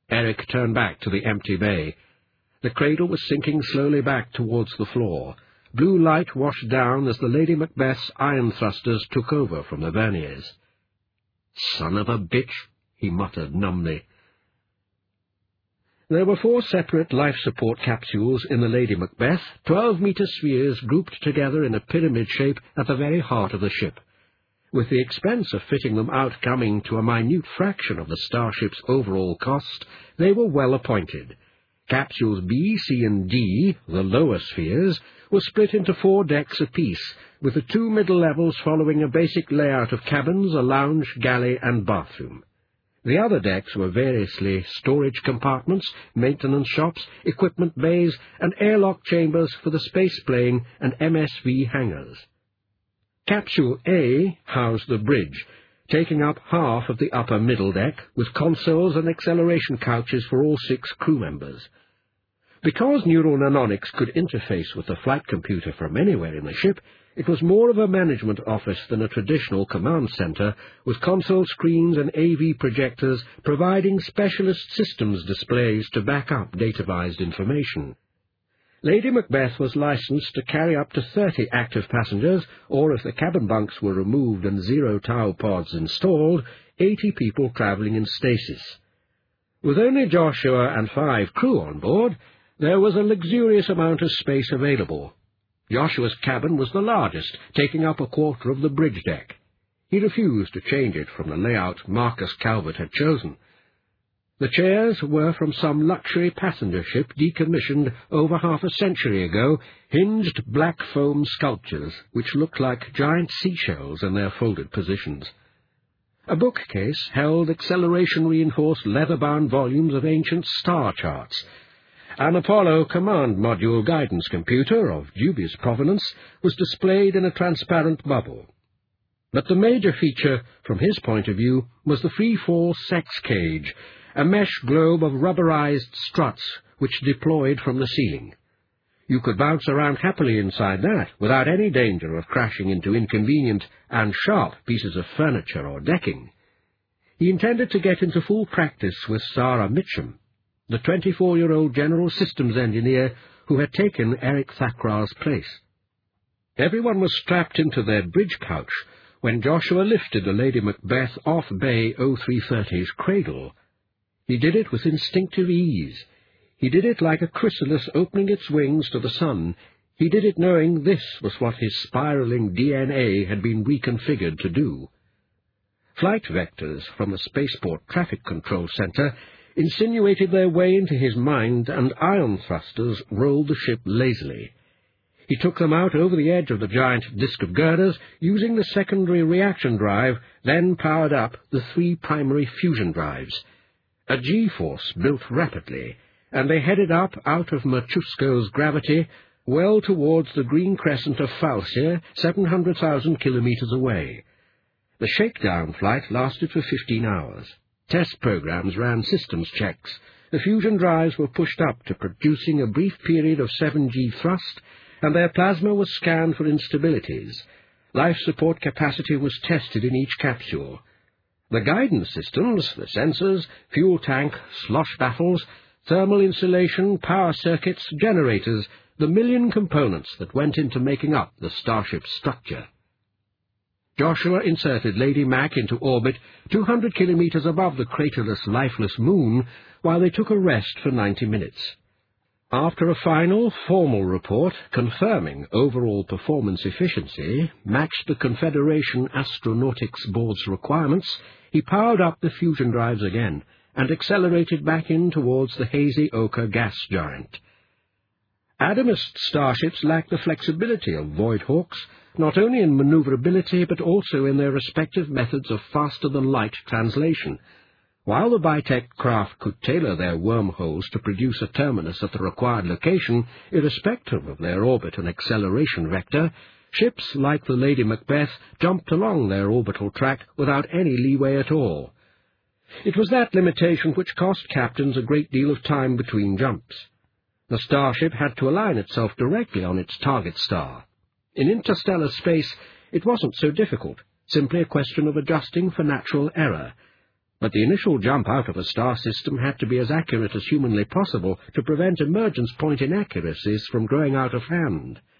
Eric turned back to the empty bay. The cradle was sinking slowly back towards the floor. Blue light washed down as the Lady Macbeth's iron thrusters took over from the verniers. "Son of a bitch," he muttered numbly. There were 4 separate life-support capsules in the Lady Macbeth, 12-metre spheres grouped together in a pyramid shape at the very heart of the ship. With the expense of fitting them out coming to a minute fraction of the starship's overall cost, they were well appointed. Capsules B, C, and D, the lower spheres, were split into 4 decks apiece, with the 2 middle levels following a basic layout of cabins, a lounge, galley, and bathroom. The other decks were variously storage compartments, maintenance shops, equipment bays, and airlock chambers for the space-plane and MSV hangars. Capsule A housed the bridge, taking up half of the upper middle deck, with consoles and acceleration couches for all 6 crew members. Because Neural Nanonics could interface with the flight computer from anywhere in the ship, it was more of a management office than a traditional command center, with console screens and AV projectors providing specialist systems displays to back up data-vised information. Lady Macbeth was licensed to carry up to 30 active passengers, or if the cabin bunks were removed and 0 tau pods installed, 80 people travelling in stasis. With only Joshua and 5 crew on board, there was a luxurious amount of space available. Joshua's cabin was the largest, taking up a quarter of the bridge deck. He refused to change it from the layout Marcus Calvert had chosen. The chairs were from some luxury passenger ship decommissioned over half a century ago, hinged black foam sculptures which looked like giant seashells in their folded positions. A bookcase held acceleration-reinforced leather-bound volumes of ancient star charts. An Apollo Command Module guidance computer of dubious provenance was displayed in a transparent bubble. But the major feature, from his point of view, was the free-fall sex cage, a mesh globe of rubberized struts which deployed from the ceiling. You could bounce around happily inside that, without any danger of crashing into inconvenient and sharp pieces of furniture or decking. He intended to get into full practice with Sarah Mitchum, the 24-year-old General Systems Engineer who had taken Eric Thackrar's place. Everyone was strapped into their bridge couch when Joshua lifted the Lady Macbeth off Bay 0330's cradle. He did it with instinctive ease. He did it like a chrysalis opening its wings to the sun. He did it knowing this was what his spiraling DNA had been reconfigured to do. Flight vectors from the Spaceport Traffic Control Center insinuated their way into his mind, and ion thrusters rolled the ship lazily. He took them out over the edge of the giant disk of girders, using the secondary reaction drive, then powered up the 3 primary fusion drives. A G-force built rapidly, and they headed up out of Merchusko's gravity, well towards the green crescent of Falsir, 700,000 kilometers away. The shakedown flight lasted for 15 hours. Test programs ran systems checks. The fusion drives were pushed up to producing a brief period of 7G thrust, and their plasma was scanned for instabilities. Life support capacity was tested in each capsule. The guidance systems, the sensors, fuel tank, slosh baffles, thermal insulation, power circuits, generators, the million components that went into making up the starship's structure. Joshua inserted Lady Mac into orbit 200 kilometers above the craterless, lifeless moon, while they took a rest for 90 minutes. After a final, formal report confirming overall performance efficiency matched the Confederation Astronautics Board's requirements, he powered up the fusion drives again and accelerated back in towards the hazy ochre gas giant. Adamist starships lacked the flexibility of Voidhawks, not only in maneuverability but also in their respective methods of faster-than-light translation. While the Bitech craft could tailor their wormholes to produce a terminus at the required location, irrespective of their orbit and acceleration vector, ships like the Lady Macbeth jumped along their orbital track without any leeway at all. It was that limitation which cost captains a great deal of time between jumps. The starship had to align itself directly on its target star. In interstellar space, it wasn't so difficult, simply a question of adjusting for natural error. But the initial jump out of a star system had to be as accurate as humanly possible to prevent emergence point inaccuracies from growing out of hand.